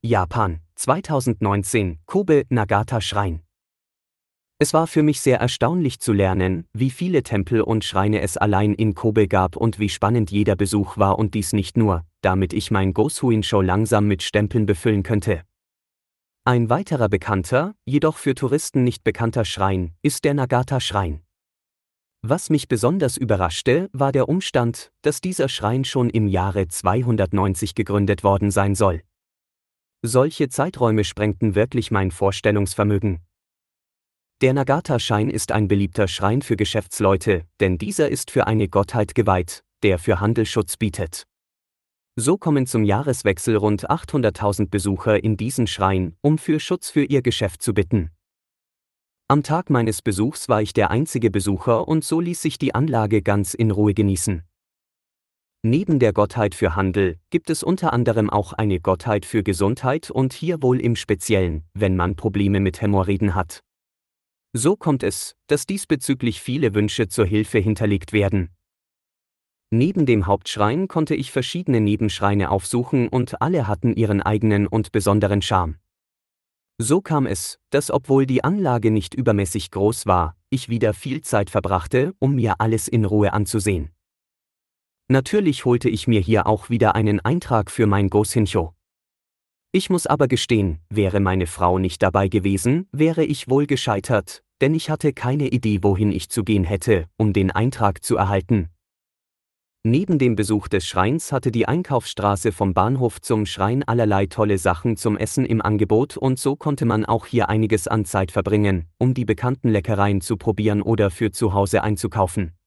Japan, 2019, Kobe Nagata Schrein. Es war für mich sehr erstaunlich zu lernen, wie viele Tempel und Schreine es allein in Kobe gab und wie spannend jeder Besuch war, und dies nicht nur, damit ich mein Gosuin-Show langsam mit Stempeln befüllen könnte. Ein weiterer bekannter, jedoch für Touristen nicht bekannter Schrein, ist der Nagata-Schrein. Was mich besonders überraschte, war der Umstand, dass dieser Schrein schon im Jahre 290 gegründet worden sein soll. Solche Zeiträume sprengten wirklich mein Vorstellungsvermögen. Der Nagata-Schrein ist ein beliebter Schrein für Geschäftsleute, denn dieser ist für eine Gottheit geweiht, der für Handel Schutz bietet. So kommen zum Jahreswechsel rund 800.000 Besucher in diesen Schrein, um für Schutz für ihr Geschäft zu bitten. Am Tag meines Besuchs war ich der einzige Besucher und so ließ sich die Anlage ganz in Ruhe genießen. Neben der Gottheit für Handel gibt es unter anderem auch eine Gottheit für Gesundheit und hier wohl im Speziellen, wenn man Probleme mit Hämorrhoiden hat. So kommt es, dass diesbezüglich viele Wünsche zur Hilfe hinterlegt werden. Neben dem Hauptschrein konnte ich verschiedene Nebenschreine aufsuchen und alle hatten ihren eigenen und besonderen Charme. So kam es, dass obwohl die Anlage nicht übermäßig groß war, ich wieder viel Zeit verbrachte, um mir alles in Ruhe anzusehen. Natürlich holte ich mir hier auch wieder einen Eintrag für mein Gosuin-Show. Ich muss aber gestehen, wäre meine Frau nicht dabei gewesen, wäre ich wohl gescheitert, denn ich hatte keine Idee, wohin ich zu gehen hätte, um den Eintrag zu erhalten. Neben dem Besuch des Schreins hatte die Einkaufsstraße vom Bahnhof zum Schrein allerlei tolle Sachen zum Essen im Angebot und so konnte man auch hier einiges an Zeit verbringen, um die bekannten Leckereien zu probieren oder für zu Hause einzukaufen.